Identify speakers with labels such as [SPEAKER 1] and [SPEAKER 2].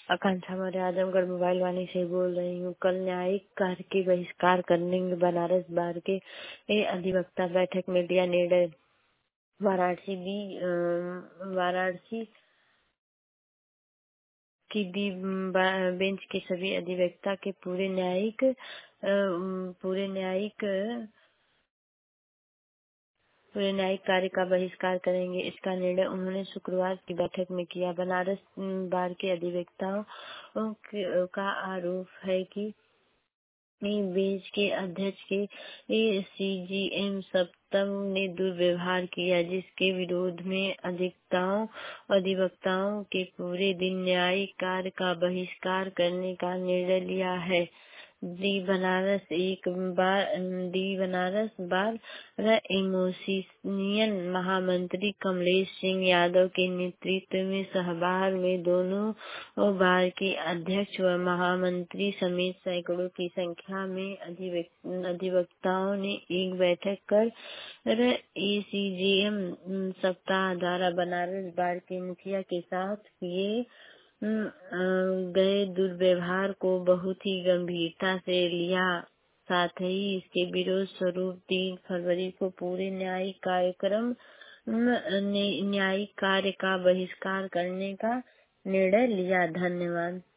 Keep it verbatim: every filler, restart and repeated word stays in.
[SPEAKER 1] आकांक्षा Maurya Azamgarh mobile Vaani से बोल रही हूँ। कल न्यायिक कार्य के बहिष्कार करने में बनारस बार के ए अधिवक्ता बैठक में लिया निर्णय। वाराणसी दी अ, वाराणसी की दी बा- बेंच के सभी अधिवक्ता के पूरे न्यायिक अ, पूरे न्यायिक पूरे न्यायिक कार्य का बहिष्कार करेंगे। इसका निर्णय उन्होंने शुक्रवार की बैठक में किया। बनारस बार के अधिवक्ताओं के- का आरोप है कि बेंच के अध्यक्ष के सीजीएम सप्तम ने दुर्व्यवहार किया, जिसके विरोध में अधिवक्ताओं अधिवक्ताओं के पूरे दिन न्यायिक कार्य का बहिष्कार करने का निर्णय लिया है। दी बनारस एक बार दी बनारस बार एसोसिएशन महामंत्री कमलेश सिंह यादव के नेतृत्व में सहबार में दोनों बार के अध्यक्ष व महामंत्री समेत सैकड़ों की संख्या में अधिवक- अधिवक्ताओं ने एक बैठक कर एसीजेएम सप्ताह द्वारा बनारस बार के मुखिया के साथ किए गए दुर्व्यवहार को बहुत ही गंभीरता से लिया। साथ ही इसके विरोध स्वरूप तीन फरवरी को पूरे न्यायिक कार्यक्रम न्यायिक कार्य का बहिष्कार करने का निर्णय लिया। धन्यवाद।